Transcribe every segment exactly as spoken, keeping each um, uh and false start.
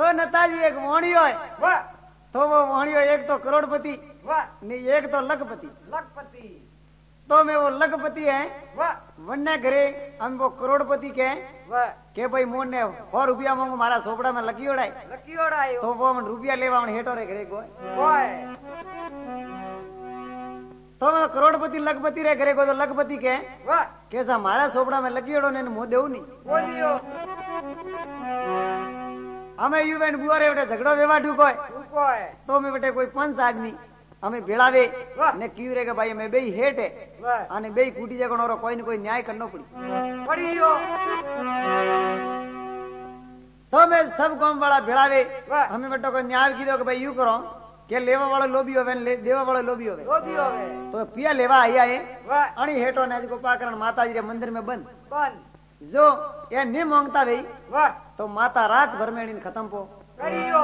नेताजी एक वाणियो है वाह तो वो वाणियो एक तो करोड़पति वाह नहीं एक तो लखपति। लखपति तो मैं वो लखपति है वाह वन्ने घरे हम वो करोड़पति के वाह के भाई मोन ने सौ रुपया मांगो मारा सोपड़ा में लकी ओढ़ाई लकी ओढ़ायो तो वो मन रुपया लेवा हेठो रे घरे को वाह तो मैं करोड़पति लखपति रे घरे को तो लखपति के वाह कैसा मारा सोपड़ा में लकी ओढ़ो ने मुंह देऊ नहीं बोलियो हमें यू बेन बुआरे बेटे झगड़ो व्यवहार ढूको है रुको है तो मैं बेटे कोई पंच आदमी हमें भेड़ावे वाह। ने क्यों रे के भाई मैं बेई हेट है वाह आने बेई कूटी जगण और कोई न कोई न्याय करनो पड़ी पड़ियो तो मैं सब गांव वाला भेड़ावे वाह। हमें बेटो को न्याय की दो कि भाई यू करो के लेवा वाला लोभी होवे ने देवा वाला लोभी होवे रोदियो है तो पिया लेवा आया है वाह अणी हेठो ने को पाकरण माताजी रे मंदिर में बंद बन जो ये नहीं मांगता भाई वाह तो माता रात भर में इन्हें खत्म पो करियो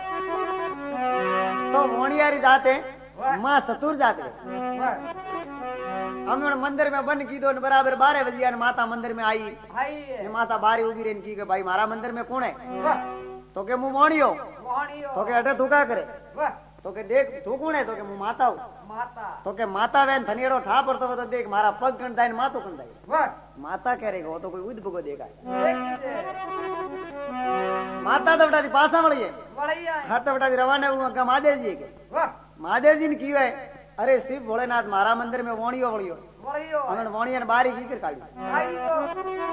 तो मोनियारी जाते वाह। माँ सतुर जाते वाह हम मंदिर में बंद की दो बराबर बारह बजे ने माता मंदिर में आई हाई ने है माता बारी उभी रही की के भाई मारा मंदिर में कौन है वाह तो के मुंह मोणियो मोहनियो तो के अटे तू का करे वाह तो के देख तू कौन है तो के मुंह माता हूँ माता तो के माता बहन थनेड़ो ठा पड़तो हो तो देख मारा पग कण दाई मातो कण दाई वाह माता कह रही हो तो कोई उद बगो देखा है। देखी दे माता तो बेटा पासा मળી है बढ़िया हाँ तो बेटा रवाना हुआ का महादेव जी के वाह महादेव जी ने की है अरे शिव भोलेनाथ मारा मंदिर में वोणियो वळियो बढ़ियो उन्होंने वोणिया ने बारी की कर काढ़ी आइयो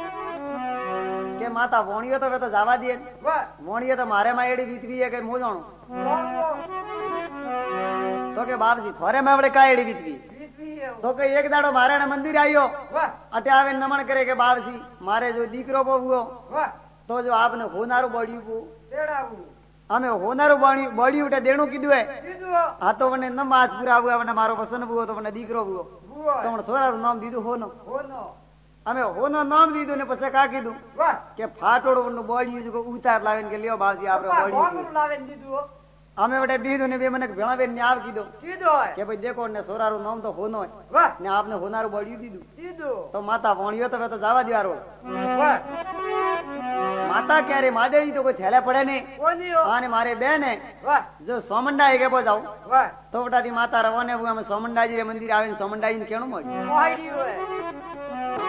के माता वोणियो तो वे तो जावा दिए वाह वोणियो तो मारे में एड़ी बीतवी है के मुंह जाणो बोलो तो के बाप जी थोरे में बड़े का एड़ी बीतवी बीतवी है तो के एक दाड़ो मारे ने मंदिर आयो वाह अटे आवे नमन करे के बाप जी मारे जो दीकरो बो हुओ वाह तो जो आपने होनारो बड़ी को तेड़ाऊ हमें होनारो बड़ी बड़ी उठे देणु कीधु है कीधु हाँ तो वने नमाज पूरा हुआ वने मारो पसंद हुओ तो वने दीकरो हुओ बुआ तो वने थोड़ा नाम दीधु होनो होनो हमें होनो नाम दीधु ने पछे का कीधु वाह के फाटोड़ो वनु बड़ी जो उतार लावेन के लियो बाप जी आपरो बड़ी भोंग लावे दीदु हमें बटे दीधु ने बे मनक भेणा बे न्याव कीधो कीधो है के भाई देखो ने सोरारो नाम तो होनो है वाह ने आपने होनारो बड़ी दीधु दीदु तो माता वणियो तो वे तो जावा दियारो वाह माता कह रही महादेव जी तो कोई थैले पड़े नहीं कोनियो आने मारे बहन है वाह जो सोमंडा है के पो जाओ वाह तो बेटा दी माता रवाने हुआ में सोमंडा जी रे मंदिर आवे सोमंडा जी ने केणो मोड़ी मोहाइडियो है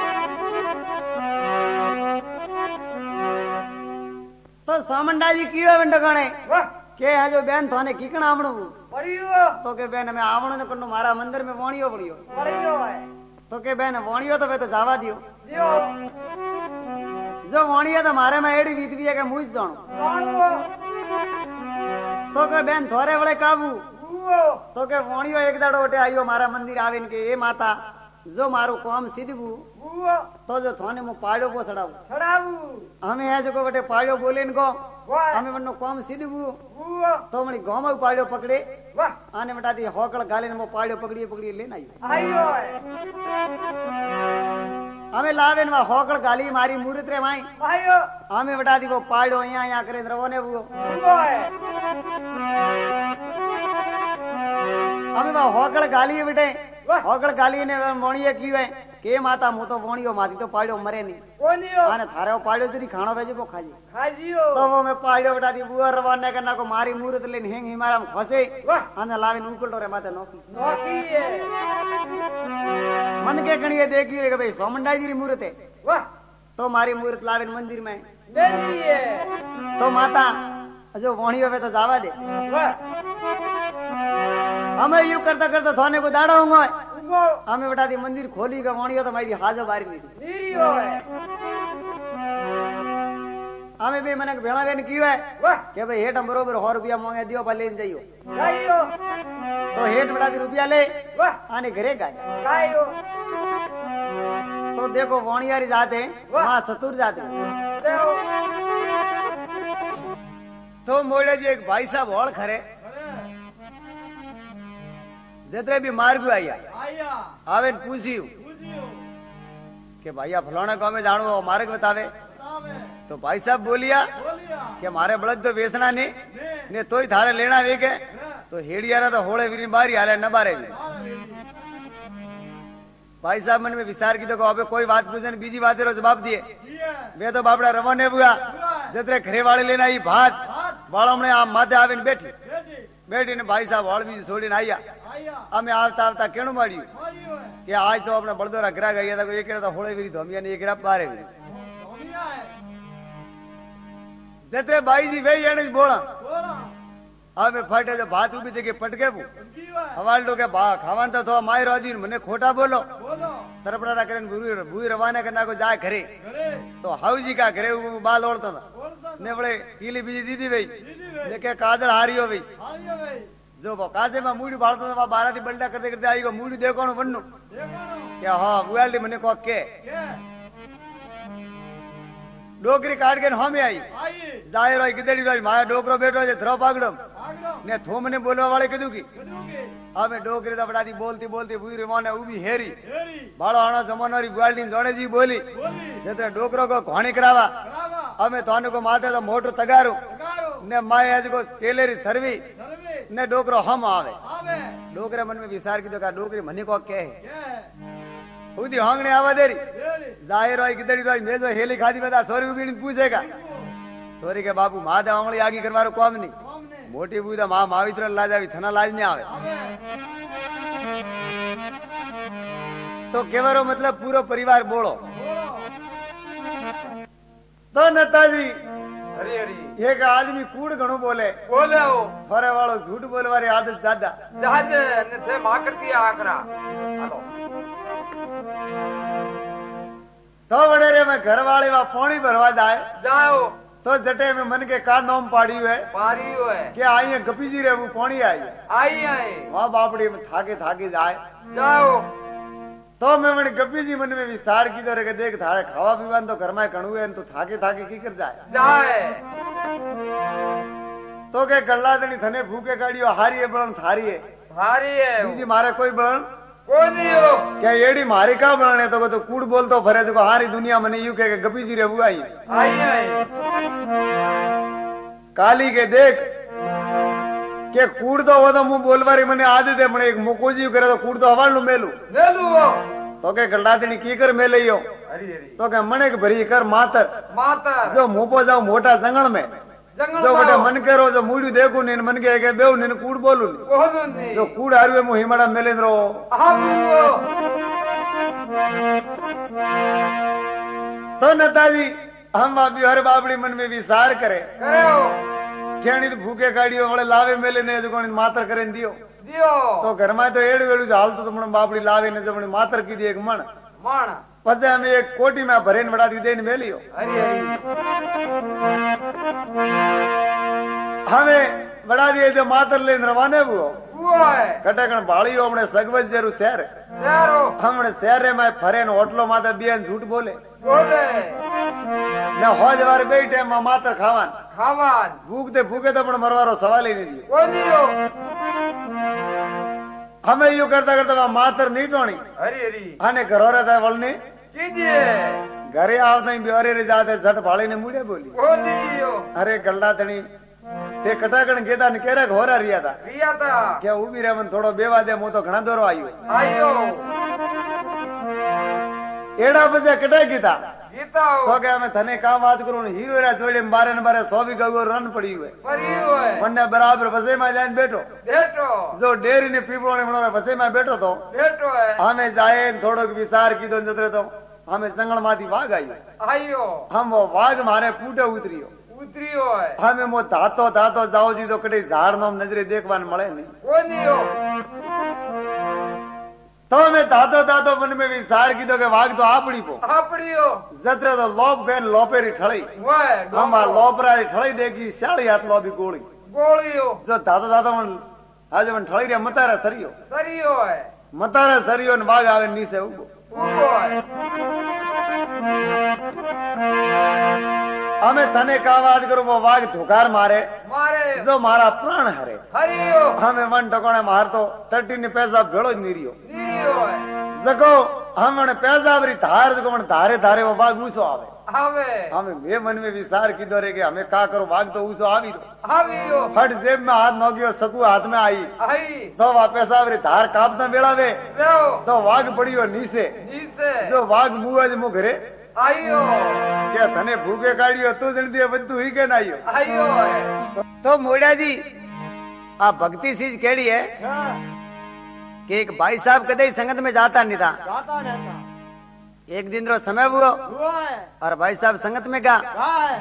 तो सोमंडा जी कियो बंड गणे वाह के है जो बहन थाने कीकण आवणो बढ़ियो तो के बहन में आवणो ने कन्नो मारा मंदिर में वणियो पड़ियो बढ़ियो है तो के बहन वणियो तो वे तो जावा दियो दियो जो वणियो तो मारे में एड़ी बीतवी है के मुझ जाणो जानो तो के बहन थोरे वळे काबू बुओ तो के वणियो एक दाड़ो ओटे आयो मारा मंदिर आवे के ए माता जो मारो काम सिद्धबू बुओ तो जो थाने मु पाड़ो पो चढ़ाऊ छड़ाऊ हमें है जो को बटे पाड़ो बोले इनको वाह हमें वनो काम सिद्धबू बुओ तो मणी गांव में पाड़ो पकड़े वाह आने बटा दी होकल गाले ने वो पाड़ो पकड़िए पकड़िए लेना आई आइयो है हमें लावे ने होकल गाली मारी मूर्त रे माई आइयो हमें बटा दी वो पाड़ो यहाँ यहाँ करे रवोने वो बुओ है हमें वो होकल गाली बेटे वाह होकल गाली ने मोणिए की है के माता मु तो वोणियो माती तो पाड़ो मरे नहीं कोनियो आने थारे वो पाड़ो तेरी खाणो भेजे वो खाजी खाजियो तो वो मैं पाड़ो बटा दी बुआ रवाने करना को मारी मूर्त लेने हेंग हिमारा में फसे वाह आने लावे उकल रे माते नौकी नौकी है मन के कणिए देखी रे के भाई सोमंडा जी री मूर्त है वाह तो मारी मूर्त लावे मंदिर में बेली है तो माता जो वोणियो वे तो जावा दे वाह हमें यू करता करता थाने को दाड़ा होंगे उगो हमें बता दी मंदिर खोली का वोणियो तो मारी हाजो बारी नहीं थी नीरियो है हमें भी मनक भेणा बेन की है वाह के भाई हेठ हम बरोबर सौ रुपया मांगे दियो पर लेन जाइयो गाइयो तो हेठ बड़ा दी रुपया ले वाह आने घरे का गाइयो तो देखो वोणियारी जाते वाह। वहां सतुर जाते देओ तो मोड़े जी एक भाई साहब और खरे जितने भी मार्ग आया आया आवे पूछियो बुझियो कि भैया फलाना को हमें जानो वो मार्ग बतावे बतावे तो भाई साहब बोलिया बोलिया कि हमारे बलद तो बेचना नहीं ने ने तो ही थारे लेना वे के तो हेड़िया तो होड़े वीरी बारी हाले न बारे भी भाई साहब मन में विस्तार की तो अबे कोई बात पूछे बीजी बात जवाब दिए वे तो बापड़ा रवाने हुआ जितने घरे वाले लेना ही भात વાળ હમણે આમ માથે આવીને બેઠી બેટી બેઠીને ભાઈ સાહેબ હોળ બીજી છોડીને આવ્યા. આયા અમે આવતા આવતા કેણું મળ્યું મારી હોય કે આજ તો આપણે બળદોરા ગ્રાહ ગયા હતા એક તો હોળે વીરી ધોમિયા ને એક રાત બારે વીરી ધોમિયા હે જત્રે બાઈજી વેઈ એને જ બોલા બોલા હવે ફાટે તો ભાત ઉભી થઈ ગઈ પટકેવું ઉનકી હોય હવાલડો કે ભા ખાવાનું તો થવા માયરો હજી મને ખોટા બોલો બોલો તરપડાટા કરીને ભૂરી ભૂઈ રવાના કરી નાખો જાય ઘરે ઘરે તો હાઉજી કા ઘરે બાલ ઓળતા હતા બોલતા ને વળે કીલી બીજી દીધી ભાઈ દીદી ભાઈ ને કે કાજળ હાર્યો ભાઈ આયો ભાઈ જો કાજે માં મૂડી બાળતો હતો બારાથી બલડા કરતે કરતે આવી ગયો મૂડી દેખાણું બનનું દેખાણો કે હા બુઆલી મને કોક કે કે ડોકરી કાઢ કે હોમે આવી આઈ જાહેર હોય ગીદડી હોય મારા ડોકરો બેઠો છે થ્રો પાગડો આગળો ને થો મને બોલવા વાળે કીધું કે કીધું કે અમે ડોકરી તો બડાથી બોલતી બોલતી ભૂરી માને ઉભી હેરી હેરી બાળો આણો જમાનારી બુઆલી જોડેજી બોલી બોલી જતે ડોકરો કો ઘોણી કરાવા કરાવા અમે તો આને કો માથે તો મોટું તગારું તગારો ને માય આજ કો કેલેરી સરવી સર્વે ને ડોકરો હમ આવે આવે ડોકરે મન में विचार कीधो का डोकरी मनी को के કે उदी हांगणे आवा देरी હેરી जाहिर હોય गीदड़ी હોય मेजो हेली खादी बता सोरी उबीने पूछेगा सोरी के बापू मादा आंगળી आगी करवारो कोम नहीं કોમને मोटी बूदा मां मावित्र लाज આવી થના લાજ ને આવે આવે तो केवरो मतलब पूरो परिवार बोलो બોલો तो नेताजी હરી હરી एक आदमी कूड़ घणो बोले બોલે હો फरे वालो झूठ बोलवारी आदत ज्यादा જહાજ ને તે માકડતી આકરા હાલો तो वडेरे में घर वाले वा पानी भरवा जाए જાઓ तो जटे में मन के का नाम पाड़ी है પારી હોય कि आई गपी जी रे वो पानी आई આઈ આઈ वहां बापड़ी में थाके थाके जाए જાઓ तो मैं मैंने गप्पी जी मन में विस्तार की तरह के देख थारे खावा पीवा तो घर में कणु है तो थाके थाके की कर जाए જાય तो के गल्लादनी थने भूखे गाड़ियो हारी है बळन थारी है હારી હે बीजी मारे कोई बळन કોની હો क्या एड़ी मारी का बळन है तो तो कूड़ बोलतो फरे तो हारी दुनिया मने यू के गप्पी जी रे वो आई આઈ આઈ काली के देख के कूड़ तो वो तो मुंह बोलवारी मने आदत है मने एक मुकोजी करे तो कूड़ तो हवाल नु मेलू મેલું હો तो के गल्लादनी की कर मेलइयो હરી હરી तो के मने के भरी कर मातर માતા जो मुंह पो जाओ मोटा जंगल में જંગલ जो बटे मन करो जो मूड़ी देखू नहीं मन के के बेऊ नहीं कूड़ बोलू नहीं કોનું ની जो कूड़ हारवे मु हिमाड़ा मेले रो આવ્યો तो नेताजी हम अभी हर बाबड़ी मन में विचार करे કરે હો खेणी तो भूखे काढ़ियो वाले लावे मेले ने जो कोणी मातर करे ने दियो દિયો तो घर में तो एड़ वेड़ू हालतो तो मन बाबड़ी लावे ने जो मने मातर की दी एक मन માણ पछे हमें एक कोटी में भरे ने बड़ा दी देने मेलियो હરી હરી हमें बड़ा दिए जो मातर लेने रवाने हुओ હોય कटकण भाड़ियो हमने सगवज जरू शहर ચારો हमने शहर में फरे ने होटलो माता बियान झूठ बोले બોલે ने होज वार बे टाइम में मातर खावान ખાવાન भूखते भूखे तो पण मरवारो सवाल ही नहीं दियो કોની હો हमें यू करता करता वहां मातर नहीं टोणी હરી हरी आने घरों रहता है वलनी કીજે घरे आवता ही ब्योरे रे जाते झट भाड़ी ने मुड़े बोली કોની હો अरे गल्ला तणी ते कटाकण गेदा ने केरे घोरा रिया था રિયા તા क्या उभी रे मन थोड़ो बेवा दे मु तो घणा दोरो आयो આયો एड़ा बजे कटे गीता ગીતા तो હો के मैं थने का बात करूं हीरो रे जोड़े में बारे ने बारे सौ भी गगो रन पड़ी हुए પરી હોય वन्ने बराबर वसे में जान बैठो બેઠો जो डेरी ने पीपड़ो ने मनो वसे में बैठो तो બેઠો હે हमें जाए थोड़ो विचार की तो जतरे तो हमें जंगल माथी वाघ आई આયો हम वो वाघ मारे पूटे उतरियो ઉતરી હોય हमें वो धातो धातो जाओ जी तो कटे झाड़ नो नजरे देखवान मळे नहीं કોની હો तो मैं धातो धातो मन में विचार की तो के वाघ तो आपड़ी को આપડી હો जतरे तो लोप बेन लोपेरी ठळई હોય हम आ लोपरारी ठळई देखी स्याली हाथ लोबी गोली ગોળી હો जो धातो धातो मन आज मन ठळई रे मतारा सरियो સરી હોય मतारा सरियो ने वाघ आवे नीचे उभो ઉભો હોય हमें तने का बात करो वो वाघ धोकार मारे મારે जो मारा प्राण हरे હરી હો हमें मन टकोने मारतो टट्टी ने पैसा भेड़ो ज नीरियो નીરી હોય जको हमने पैसा वरी धार जको मन धारे धारे वो वाघ ऊसो आवे આવે हमें वे मन में विचार की दो रे के हमें का करो वाघ तो ऊसो आवी दो આવ્યો फट जेब में हाथ नोगियो सकू हाथ में आई આઈ तो वा पैसा वरी धार कापता बेड़ावे લેવો तो वाघ पड़ियो नीचे નીચે जो वाघ मुआ ज मुँह घरे आयो કે તને ભૂગે કાઢ્યો તું જણદી બધું હી કે ના આવ્યો आयो है તો મોડાજી આ ભક્તિ ચીજ કેડી है कि एक भाई साहब कदे संगत में जाता नहीं था जाता रहता एक दिन रो समय हुआ हुआ है और भाई साहब संगत में गया कहा है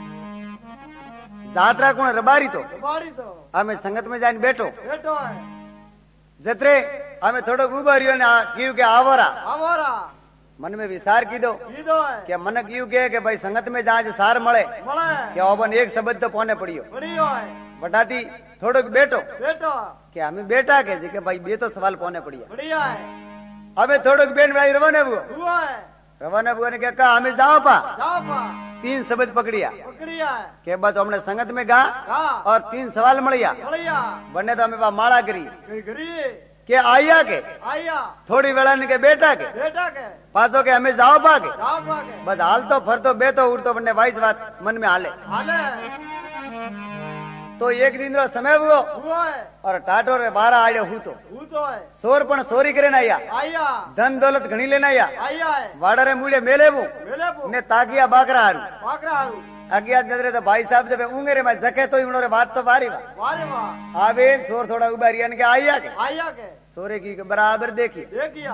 जात्रा कोण रबारी तो तुम्हारी तो हमें संगत में जाने बैठो बेटो है जत्रे हमें थोड़ो उभा रह्यो ने क्यों के आवरा हमारा मन में विचार कीधो कीधो है के मन क्यों के कि भाई संगत में जाज सार मळे મળે के ओबन एक शब्द तो पौने पड़ियो बढ़ियो है बटाती थोड़ो बैठो बेटो कि हमें बेटा के जी के भाई बे तो सवाल पौने पड़िया बढ़िया है हमें थोड़ो बेन भाई रवाना हुआ हुआ है रवाना हुआ ने क्या कहा हमें जाओ पा जाओ पा तीन शब्द पकड़िया पकड़िया है के बस हमने संगत में गा कहा और तीन सवाल मड़िया बढ़िया बने तो हमें माड़ा करी कहीं घरी के आया के आया थोड़ी वेला ने के बेटा के बेटा के पाछो के हमें जाओ पा के जाओ पा के बस हाल तो फर तो बे तो उड़ तो बने बाईस बात मन में हाले हाले तो एक दिन रो समय हुआ हुआ है और टाटो रे बारह आड़े हूँ तो हूँ तो है सोर पण सोरी करे आया आया धन दौलत घणी लेना आया आया है वाड़ा रे मूले मेले वो मेले पो ने ताकिया बाकरा हारू पाकरा हारू अज्ञात नजरे तो भाई साहब जब ऊंगे रे मैं जके तो इमणो रे बात तो बारी बा वारे वाह आवे सोर थोड़ा उबारिया ने के आया के आया के सोरे की के बराबर देखी देखिया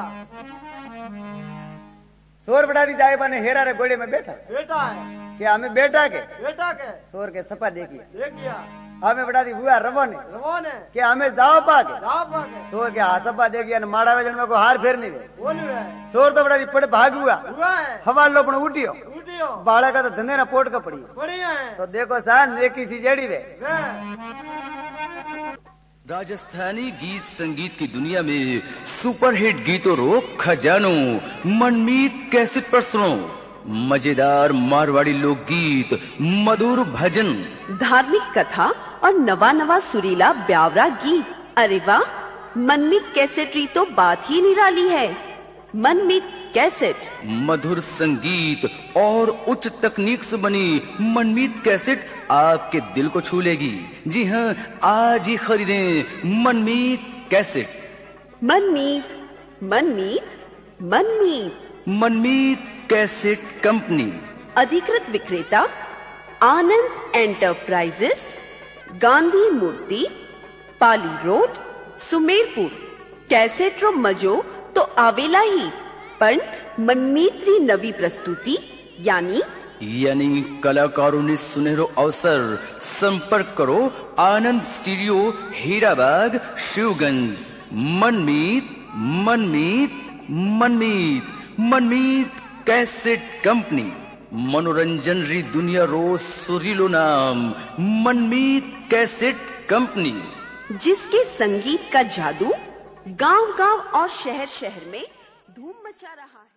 सोर बड़ा दी जाए बने हेरा रे घोड़े में बैठा बेटा है कि हमें बेटा के बेटा के सोर के सपा देखी देखिया हमें बड़ा दी हुआ रवो ने रवाने कि हमें जाओ पा के जाओ पा के सोर के हाथ सपा देखी ने माड़ा वेजन में को हार फेर नहीं वे बोल है सोर तो बड़ा दी पड़ भाग हुआ हुआ है हवा लो पण उठियो उठियो बाड़ा का तो धंधे ना पोट का पड़ी बढ़िया है तो देखो सा नेकी सी जेड़ी वे वे राजस्थानी गीत संगीत की दुनिया में सुपरहिट गीतों रो खजानो मनमीत कैसेट पर सुनो मजेदार मारवाड़ी लोकगीत मधुर भजन धार्मिक कथा और नवा नवा सुरीला ब्यावरा गीत। अरे वाह, मनमीत कैसेटरी तो बात ही निराली है। मनमीत कैसेट मधुर संगीत और उच्च तकनीक से बनी मनमीत कैसेट आपके दिल को छू लेगी। जी हाँ, आज ही खरीदें Manmeet cassette. Manmeet Manmeet Manmeet Manmeet cassette company, अधिकृत विक्रेता Anand enterprises, Gandhi Murti, Pali road, Sumerpur. Cassette रो मजो तो आवेला ही, पण मनमीत नवी प्रस्तुति यानी यानी कलाकारों ने सुनहरो अवसर। संपर्क करो Anand studio, Heerabag, Shivganj. Manmeet Manmeet Manmeet Manmeet cassette company. मनोरंजन री दुनिया रो सुरीलो नाम मनमीत कैसेट कंपनी, जिसके संगीत का जादू गांव-गांव और शहर-शहर में धूम मचा रहा है।